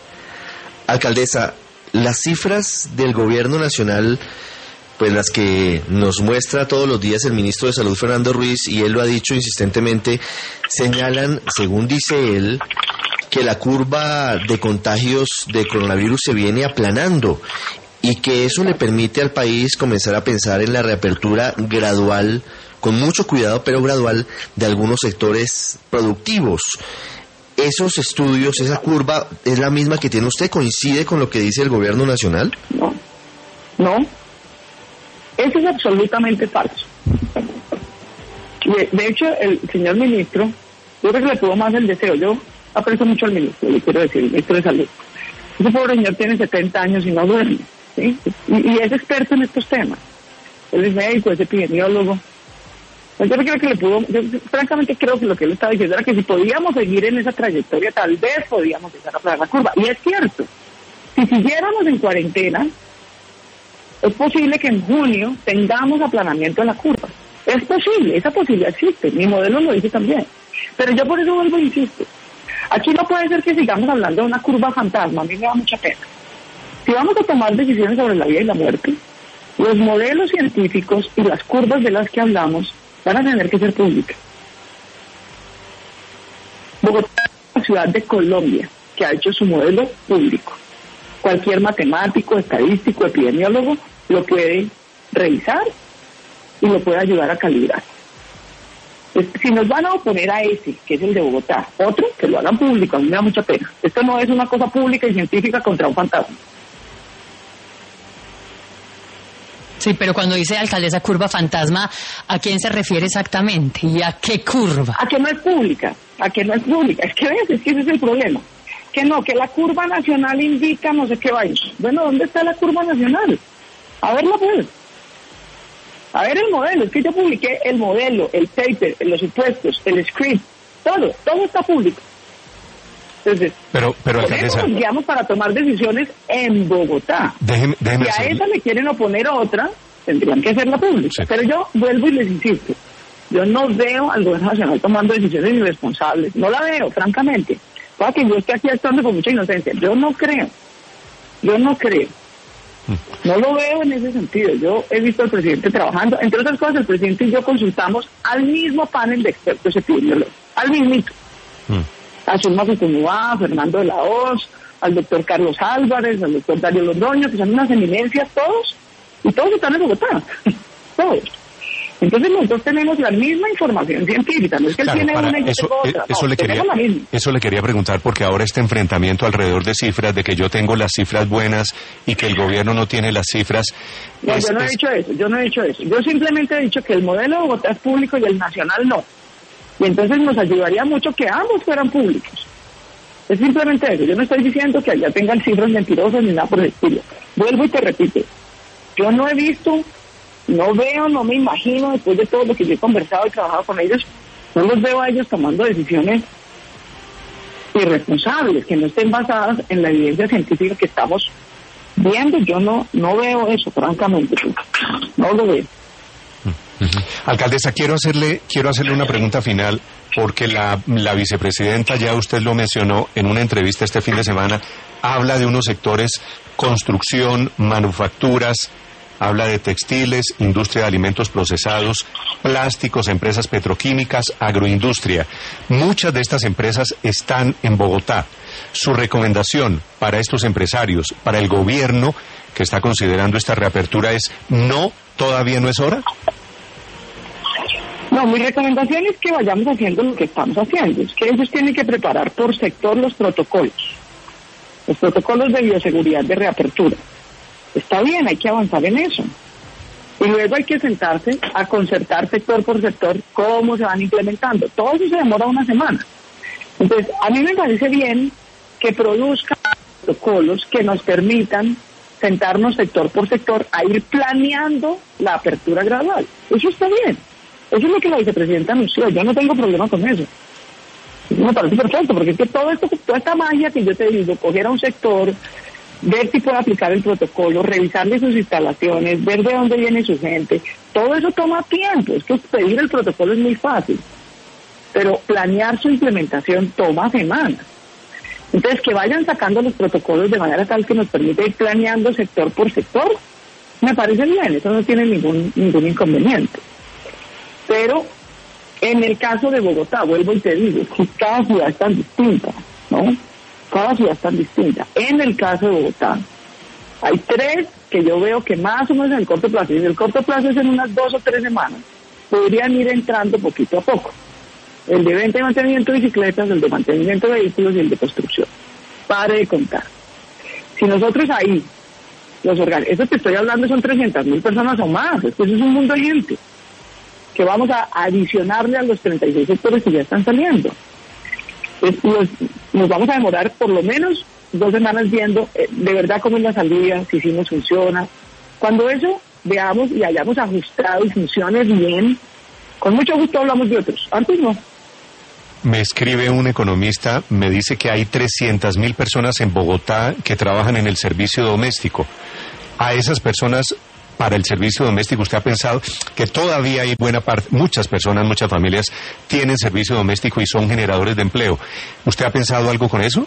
Alcaldesa, las cifras del gobierno nacional, pues las que nos muestra todos los días el ministro de Salud, Fernando Ruiz, y él lo ha dicho insistentemente, señalan, según dice él, que la curva de contagios de coronavirus se viene aplanando y que eso le permite al país comenzar a pensar en la reapertura gradual, con mucho cuidado, pero gradual, de algunos sectores productivos. ¿Esos estudios, esa curva, es la misma que tiene usted? ¿Coincide con lo que dice el gobierno nacional? No, no. Eso es absolutamente falso. De, de hecho, el señor ministro, yo creo que le tuvo más el deseo. Yo aprecio mucho al ministro, le quiero decir, el ministro de Salud. Ese pobre señor tiene setenta años y no duerme, ¿sí? Y, y es experto en estos temas. Él es médico, es epidemiólogo. Yo creo que le pudo, yo francamente creo que lo que él estaba diciendo era que si podíamos seguir en esa trayectoria, tal vez podíamos empezar a aplanar la curva. Y es cierto, si siguiéramos en cuarentena, es posible que en junio tengamos aplanamiento en la curva. Es posible, esa posibilidad existe, mi modelo lo dice también. Pero yo por eso vuelvo e insisto, aquí no puede ser que sigamos hablando de una curva fantasma, a mí me da mucha pena. Si vamos a tomar decisiones sobre la vida y la muerte, los modelos científicos y las curvas de las que hablamos van a tener que ser públicas. Bogotá es la ciudad de Colombia que ha hecho su modelo público. Cualquier matemático, estadístico, epidemiólogo lo puede revisar y lo puede ayudar a calibrar. Si nos van a oponer a ese, que es el de Bogotá, otro, que lo hagan público, a mí me da mucha pena. Esto no es una cosa pública y científica contra un fantasma. Sí, pero cuando dice alcaldesa curva fantasma, ¿a quién se refiere exactamente? ¿Y a qué curva? A que no es pública, a que no es pública. Es que ves, es que ese es el problema. Que no, que la curva nacional indica no sé qué vaina. Bueno, ¿dónde está la curva nacional? A verla pues. A ver el modelo, es que yo publiqué el modelo, el paper, los supuestos, el script, todo, todo está público. Entonces, pero, pero alcaldesa, nos guiamos para tomar decisiones en Bogotá. Déjeme, déjeme si a esa le quieren oponer otra, tendrían que hacerla pública. Sí. Pero yo vuelvo y les insisto, Yo no veo al gobierno nacional tomando decisiones irresponsables. No la veo, francamente. Para que yo esté aquí actuando con mucha inocencia. Yo no creo. Yo no creo. No lo veo en ese sentido. Yo he visto al presidente trabajando. Entre otras cosas, el presidente y yo consultamos al mismo panel de expertos epidemiólogos. Al mismito. Mm. A Zulma Fukunuá, a Fernando de la Hoz, al doctor Carlos Álvarez, al doctor Darío Londoño, que son unas eminencias todos. Y todos están en Bogotá. Todos. Entonces nosotros tenemos la misma información científica, no es que claro, él tiene para, una y yo eso, tengo otra, eso, no, le quería, eso le quería preguntar, porque ahora este enfrentamiento alrededor de cifras, de que yo tengo las cifras buenas y que el gobierno no tiene las cifras... No, es, yo no he es... dicho eso, yo no he dicho eso. Yo simplemente he dicho que el modelo de Bogotá es público y el nacional no. Y entonces nos ayudaría mucho que ambos fueran públicos. Es simplemente eso. Yo no estoy diciendo que allá tengan cifras mentirosas ni nada por el estilo. Vuelvo y te repito. Yo no he visto... No veo, no me imagino, después de todo lo que yo he conversado y trabajado con ellos, no los veo a ellos tomando decisiones irresponsables, que no estén basadas en la evidencia científica que estamos viendo. Yo no no veo eso, francamente. No lo veo. Uh-huh. Alcaldesa, quiero hacerle quiero hacerle una pregunta final, porque la, la vicepresidenta, ya usted lo mencionó en una entrevista este fin de semana, habla de unos sectores, construcción, manufacturas, habla de textiles, industria de alimentos procesados, plásticos, empresas petroquímicas, agroindustria. Muchas de estas empresas están en Bogotá. Su recomendación para estos empresarios, para el gobierno que está considerando esta reapertura es: ¿no, todavía no es hora? No, mi recomendación es que vayamos haciendo lo que estamos haciendo. Es que ellos tienen que preparar por sector los protocolos. Los protocolos de bioseguridad de reapertura. Está bien, hay que avanzar en eso. Y luego hay que sentarse a concertar sector por sector cómo se van implementando. Todo eso se demora una semana. Entonces, a mí me parece bien que produzcan protocolos que nos permitan sentarnos sector por sector a ir planeando la apertura gradual. Eso está bien. Eso es lo que la vicepresidenta anunció. Yo no tengo problema con eso. Eso me parece perfecto, porque es que todo esto, toda esta magia que yo te digo, coger a un sector, ver si puede aplicar el protocolo, revisarle sus instalaciones, ver de dónde viene su gente, todo eso toma tiempo. Es que pedir el protocolo es muy fácil, pero planear su implementación toma semanas. Entonces, que vayan sacando los protocolos de manera tal que nos permita ir planeando sector por sector, me parece bien, eso no tiene ningún ningún inconveniente. Pero en el caso de Bogotá, vuelvo y te digo, que cada ciudad es tan distinta, ¿no? Cada ciudad es tan distinta. En el caso de Bogotá, hay tres que yo veo que más o menos en el corto plazo, y en el corto plazo es en unas dos o tres semanas, podrían ir entrando poquito a poco. El de venta y mantenimiento de bicicletas, el de mantenimiento de vehículos y el de construcción. Pare de contar. Si nosotros ahí, los organ... eso que estoy hablando son trescientas mil personas o más, es que eso es un mundo de gente, que vamos a adicionarle a los treinta y seis sectores que ya están saliendo. Es, nos, nos vamos a demorar por lo menos dos semanas viendo eh, de verdad cómo es la salida, si sí nos funciona. Cuando eso veamos y hayamos ajustado y funcione bien, con mucho gusto hablamos de otros. Antes no. Me escribe un economista, me dice que hay trescientas mil personas en Bogotá que trabajan en el servicio doméstico. A esas personas, para el servicio doméstico, ¿usted ha pensado que todavía hay buena parte, muchas personas, muchas familias tienen servicio doméstico y son generadores de empleo? ¿Usted ha pensado algo con eso?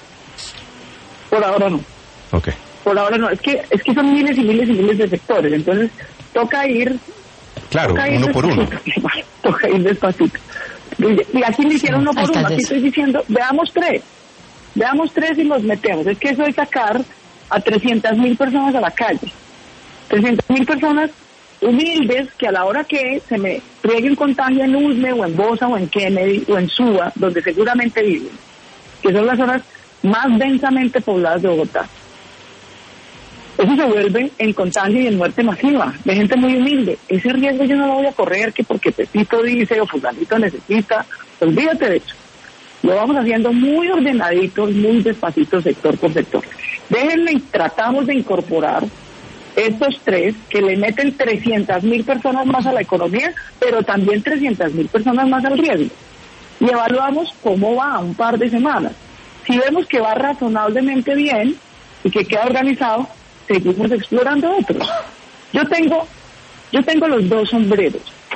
Por ahora no. Okay. Por ahora no, es que es que son miles y miles y miles de sectores, entonces toca ir... Claro, toca ir uno por uno. Toca ir despacito. Y aquí me hicieron uno por uno, aquí estoy diciendo, veamos tres, veamos tres y los metemos. Es que eso es sacar a trescientas mil personas a la calle. trescientas mil personas humildes que a la hora que se me friegue un contagio en Usme o en Bosa o en Kennedy o en Suba, donde seguramente viven, que son las zonas más densamente pobladas de Bogotá, eso se vuelve en contagio y en muerte masiva de gente muy humilde. Ese riesgo yo no lo voy a correr, que porque Pepito dice o fulanito necesita, olvídate de eso. Lo vamos haciendo muy ordenaditos, muy despacito, sector por sector. Déjenme y tratamos de incorporar estos tres que le meten trescientas mil personas más a la economía, pero también trescientas mil personas más al riesgo. Y evaluamos cómo va un par de semanas. Si vemos que va razonablemente bien y que queda organizado, seguimos explorando otros. Yo tengo, yo tengo los dos sombreros.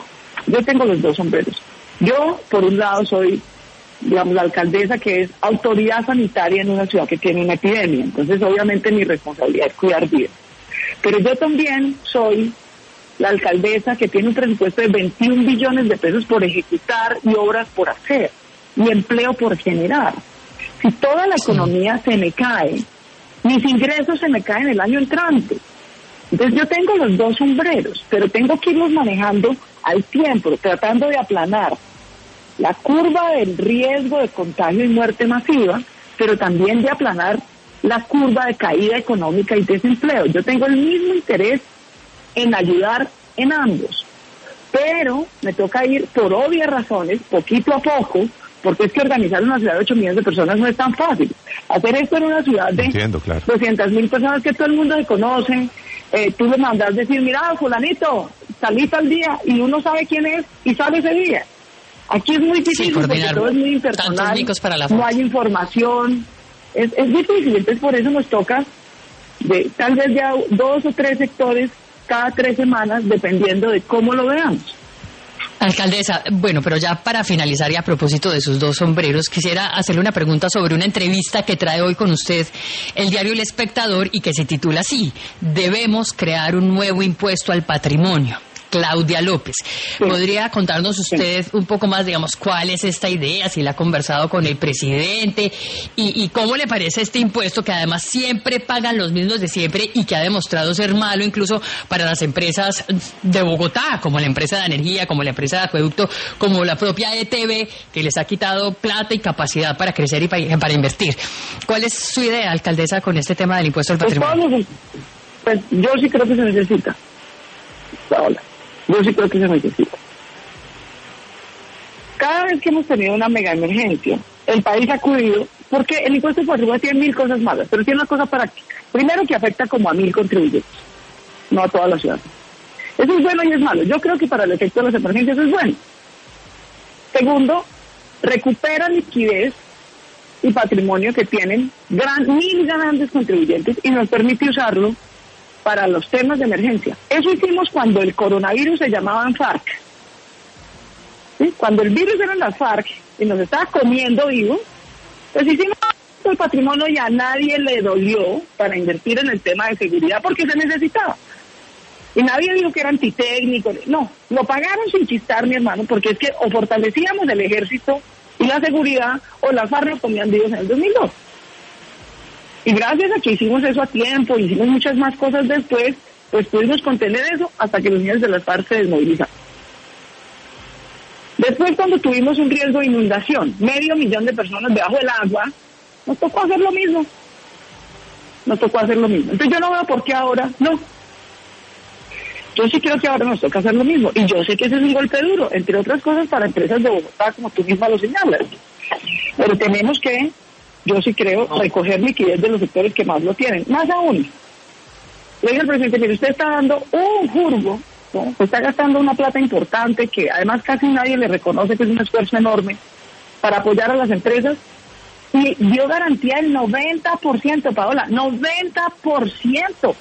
yo tengo los dos sombreros. Yo, por un lado, soy, digamos, la alcaldesa que es autoridad sanitaria en una ciudad que tiene una epidemia. Entonces, obviamente, mi responsabilidad es cuidar vidas. Pero yo también soy la alcaldesa que tiene un presupuesto de veintiún billones de pesos por ejecutar y obras por hacer y empleo por generar. Si toda la economía se me cae, mis ingresos se me caen el año entrante. Entonces yo tengo los dos sombreros, pero tengo que irlos manejando al tiempo, tratando de aplanar la curva del riesgo de contagio y muerte masiva, pero también de aplanar la curva de caída económica y desempleo. Yo tengo el mismo interés en ayudar en ambos, pero me toca ir por obvias razones, poquito a poco, porque es que organizar una ciudad de ocho millones de personas no es tan fácil. Hacer esto en una ciudad de Entiendo, claro. doscientas mil personas que todo el mundo se conoce, eh, tú le mandas decir, mira, fulanito, salí tal día, y uno sabe quién es y sale ese día. Aquí es muy difícil, Sí, porque todo es muy impersonal, para la no hay información, es, es difícil, entonces por eso nos toca de tal vez ya dos o tres sectores cada tres semanas, dependiendo de cómo lo veamos. Alcaldesa, bueno, pero ya para finalizar y a propósito de sus dos sombreros, quisiera hacerle una pregunta sobre una entrevista que trae hoy con usted el diario El Espectador y que se titula así: debemos crear un nuevo impuesto al patrimonio. Claudia López, sí. ¿Podría contarnos usted sí. un poco más, digamos, cuál es esta idea, si la ha conversado con el presidente y, y cómo le parece este impuesto que además siempre pagan los mismos de siempre y que ha demostrado ser malo incluso para las empresas de Bogotá, como la empresa de energía, como la empresa de acueducto, como la propia E T V, que les ha quitado plata y capacidad para crecer y para, para invertir? ¿Cuál es su idea, alcaldesa, con este tema del impuesto al patrimonio? Pues, pues yo sí creo que se necesita. Hola. Yo sí creo que se necesita. Cada vez que hemos tenido una mega emergencia, el país ha acudido, porque el impuesto al patrimonio tiene mil cosas malas, pero tiene una cosa práctica. Primero, que afecta como a mil contribuyentes, no a toda la ciudad. Eso es bueno y es malo. Yo creo que para el efecto de las emergencias es bueno. Segundo, recupera liquidez y patrimonio que tienen gran, mil grandes contribuyentes y nos permite usarlo para los temas de emergencia. Eso hicimos cuando el coronavirus se llamaban FARC. ¿Sí? Cuando el virus eran las FARC y nos estaba comiendo vivo, pues hicimos el patrimonio y a nadie le dolió para invertir en el tema de seguridad porque se necesitaba. Y nadie dijo que era antitécnico. No, lo pagaron sin chistar, mi hermano, porque es que o fortalecíamos el ejército y la seguridad o las FARC nos comían vivos en el dos mil dos. Y gracias a que hicimos eso a tiempo, hicimos muchas más cosas después, pues pudimos contener eso hasta que los niños de las FARC se desmovilizaron. Después, cuando tuvimos un riesgo de inundación, medio millón de personas debajo del agua, nos tocó hacer lo mismo. Nos tocó hacer lo mismo. Entonces yo no veo por qué ahora no. Yo sí creo que ahora nos toca hacer lo mismo. Y yo sé que ese es un golpe duro, entre otras cosas para empresas de Bogotá, como tú misma lo señalas. Pero tenemos que... Yo sí creo recoger liquidez de los sectores que más lo tienen. Más aún, le digo al presidente, mire, usted está dando un jurgo, ¿no? Usted está gastando una plata importante que además casi nadie le reconoce que es un esfuerzo enorme para apoyar a las empresas y dio garantía del noventa por ciento, Paola, noventa por ciento.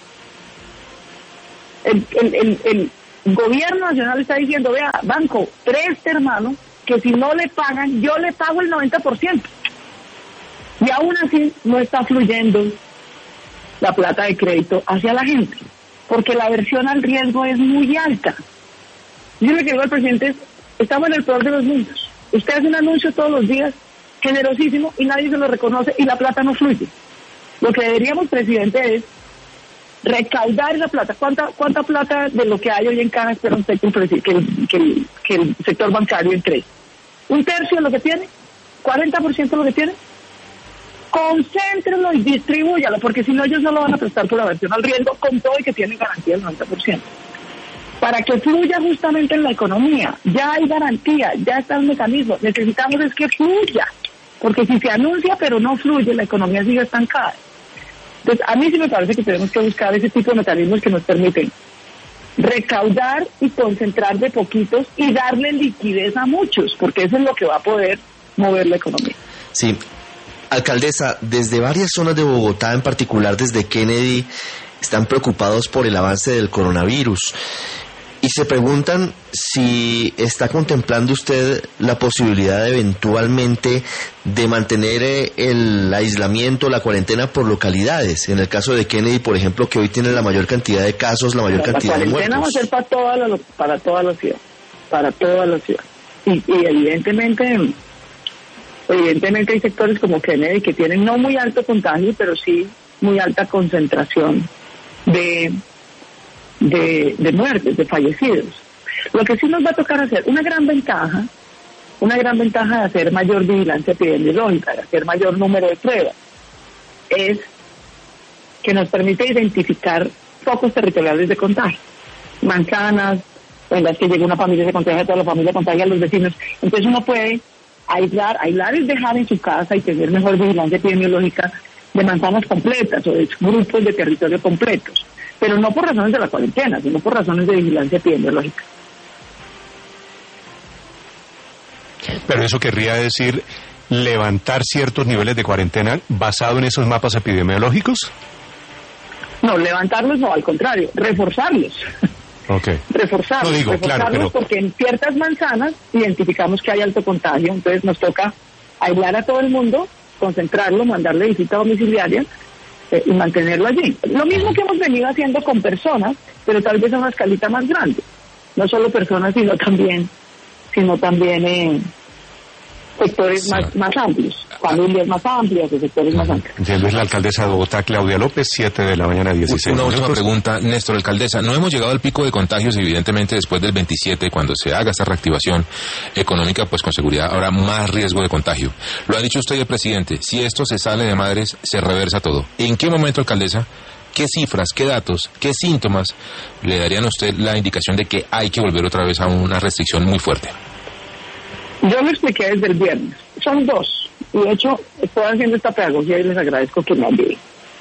El, el, el, el gobierno nacional está diciendo, vea, banco, preste, hermano, que si no le pagan, yo le pago el noventa por ciento. Y aún así no está fluyendo la plata de crédito hacia la gente, porque la aversión al riesgo es muy alta. Yo le digo al presidente, estamos en el peor de los mundos. Usted hace un anuncio todos los días, generosísimo, y nadie se lo reconoce y la plata no fluye. Lo que deberíamos, presidente, es recaudar esa plata. ¿Cuánta cuánta plata de lo que hay hoy en caja espera usted que el, que, el, que, el, que el sector bancario entre? ¿Un tercio de lo que tiene? ¿cuarenta por ciento de lo que tiene? Concéntrelo y distribúyalo, porque si no ellos no lo van a prestar por aversión al riesgo, con todo y que tienen garantía del noventa por ciento. Para que fluya justamente en la economía, ya hay garantía, ya está el mecanismo, necesitamos es que fluya, porque si se anuncia pero no fluye, la economía sigue estancada. Entonces, a mí sí me parece que tenemos que buscar ese tipo de mecanismos que nos permiten recaudar y concentrar de poquitos y darle liquidez a muchos, porque eso es lo que va a poder mover la economía. Sí. Alcaldesa, desde varias zonas de Bogotá, en particular desde Kennedy, están preocupados por el avance del coronavirus y se preguntan si está contemplando usted la posibilidad de eventualmente de mantener eh, el aislamiento, la cuarentena por localidades. En el caso de Kennedy, por ejemplo, que hoy tiene la mayor cantidad de casos, la mayor la cantidad de muertos. La cuarentena va a ser para toda la, para toda la ciudad, para toda la ciudad. Y, y evidentemente, evidentemente hay sectores como Kennedy que tienen no muy alto contagio, pero sí muy alta concentración de, de, de muertes, de fallecidos. Lo que sí nos va a tocar hacer, una gran ventaja, una gran ventaja de hacer mayor vigilancia epidemiológica, de hacer mayor número de pruebas, es que nos permite identificar focos territoriales de contagio, manzanas, en las que llega una familia, se contagia a toda la familia, contagia a los vecinos. Entonces uno puede aislar, aislar es dejar en su casa y tener mejor vigilancia epidemiológica de manzanas completas o de grupos de territorio completos, pero no por razones de la cuarentena, sino por razones de vigilancia epidemiológica. Pero eso querría decir levantar ciertos niveles de cuarentena basado en esos mapas epidemiológicos. No, levantarlos no, al contrario, reforzarlos. Okay. Reforzarlos, no digo, reforzarlos claro, pero... porque en ciertas manzanas identificamos que hay alto contagio, entonces nos toca aislar a todo el mundo, concentrarlo, mandarle visita domiciliaria eh, y mantenerlo allí. Lo mismo que hemos venido haciendo con personas, pero tal vez a una escalita más grande. No solo personas, sino también, sino también eh, sectores sí. más, más amplios, familias más amplias o sectores uh-huh. más amplios. Entiendo, es la alcaldesa de Bogotá, Claudia López, siete de la mañana, dieciséis. Una última pregunta, Néstor, alcaldesa. No hemos llegado al pico de contagios, evidentemente, después del veintisiete, cuando se haga esta reactivación económica, pues con seguridad habrá más riesgo de contagio. Lo ha dicho usted, el presidente, si esto se sale de madres, se reversa todo. ¿En qué momento, alcaldesa, qué cifras, qué datos, qué síntomas le darían a usted la indicación de que hay que volver otra vez a una restricción muy fuerte? Yo lo expliqué desde el viernes. Son dos. Y de hecho, estoy haciendo esta pedagogía y les agradezco que me envíen.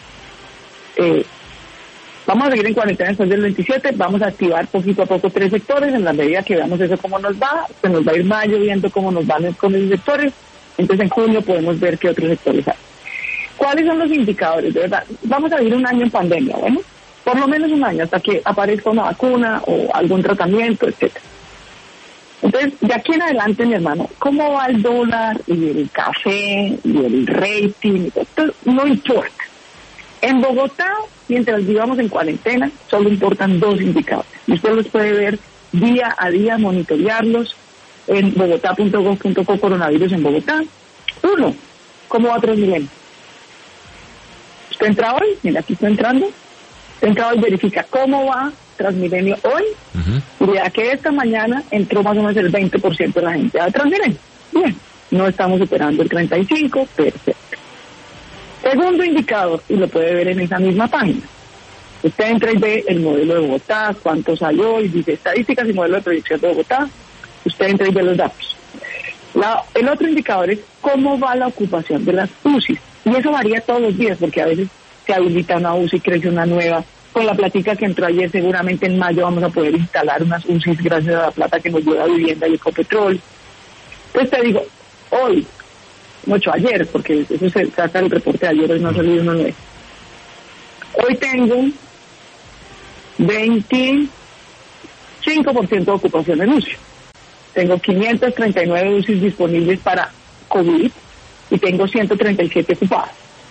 Eh, vamos a seguir en cuarentena después del veintisiete. Vamos a activar poquito a poco tres sectores. En la medida que veamos eso cómo nos va, se nos va a ir mayo viendo cómo nos van con esos sectores. Entonces en junio podemos ver qué otros sectores hay. ¿Cuáles son los indicadores? De verdad, vamos a vivir un año en pandemia, bueno, por lo menos un año, hasta que aparezca una vacuna o algún tratamiento, etcétera. Entonces, de aquí en adelante, mi hermano, ¿cómo va el dólar y el café y el rating? Esto no importa. En Bogotá, mientras vivamos en cuarentena, solo importan dos indicadores. Y usted los puede ver día a día, monitorearlos en bogotá punto gov punto co, coronavirus en Bogotá. Uno, ¿cómo va Transmilenio? Usted entra hoy, mira, aquí está entrando. Usted entra hoy, verifica cómo va Transmilenio hoy, uh-huh. y vea que esta mañana entró más o menos el veinte por ciento de la gente a Transmilenio. Bien, no estamos superando el treinta y cinco por ciento, perfecto. Segundo indicador, y lo puede ver en esa misma página. Usted entra y ve el modelo de Bogotá, cuánto salió, y dice estadísticas y modelo de proyección de Bogotá. Usted entra y ve los datos. La, el otro indicador es cómo va la ocupación de las U C I. Y eso varía todos los días, porque a veces se habilita una U C I, crece una nueva. Con la platica que entró ayer, seguramente en mayo vamos a poder instalar unas U C Is gracias a la plata que nos lleva Vivienda y Ecopetrol. Entonces te digo, hoy, mucho ayer, porque eso se trata del reporte de ayer, hoy no ha salido uno nuevo. Hoy tengo veinticinco por ciento de ocupación en U C I. Tengo quinientas treinta y nueve U C Is disponibles para COVID y tengo ciento treinta y siete ocupadas.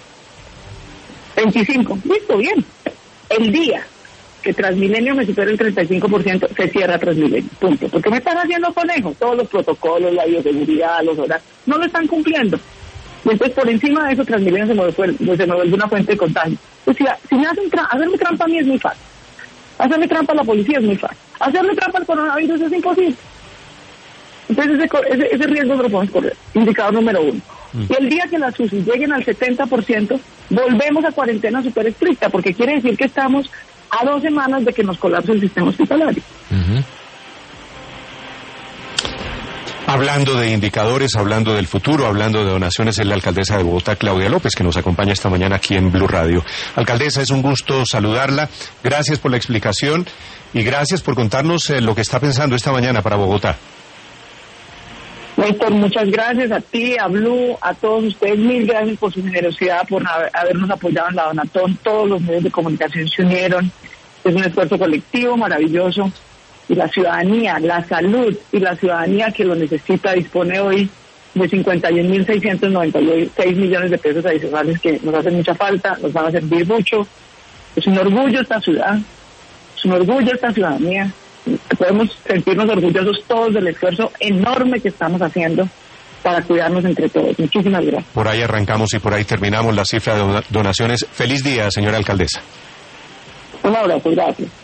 veinticinco, listo, bien. El día que Transmilenio me supere el treinta y cinco por ciento, se cierra Transmilenio, punto. Porque me están haciendo conejo, todos los protocolos, la bioseguridad, los horarios, no lo están cumpliendo. Y entonces por encima de eso Transmilenio se me vuelve, se me vuelve una fuente de contagio. Pues si, si me hacen tra- hacerme trampa a mí es muy fácil. Hacerme trampa a la policía es muy fácil. Hacerme trampa al coronavirus es imposible. Entonces ese, ese, ese riesgo lo podemos correr. Indicador número uno. Mm. Y el día que las U C I lleguen al setenta por ciento, volvemos a cuarentena súper estricta, porque quiere decir que estamos a dos semanas de que nos colapse el sistema hospitalario. Uh-huh. Hablando de indicadores, hablando del futuro, hablando de donaciones, es la alcaldesa de Bogotá, Claudia López, que nos acompaña esta mañana aquí en Blue Radio. Alcaldesa, es un gusto saludarla. Gracias por la explicación y gracias por contarnos eh, lo que está pensando esta mañana para Bogotá. Néstor, muchas gracias a ti, a Blue, a todos ustedes, mil gracias por su generosidad, por habernos apoyado en la Donatón, todos los medios de comunicación se unieron, es un esfuerzo colectivo maravilloso, y la ciudadanía, la salud y la ciudadanía que lo necesita dispone hoy de cincuenta y un mil seiscientos noventa y seis millones de pesos adicionales que nos hacen mucha falta, nos van a servir mucho. Es un orgullo esta ciudad, es un orgullo esta ciudadanía. Podemos sentirnos orgullosos todos del esfuerzo enorme que estamos haciendo para cuidarnos entre todos. Muchísimas gracias. Por ahí arrancamos y por ahí terminamos la cifra de donaciones. Feliz día, señora alcaldesa. Un abrazo, gracias.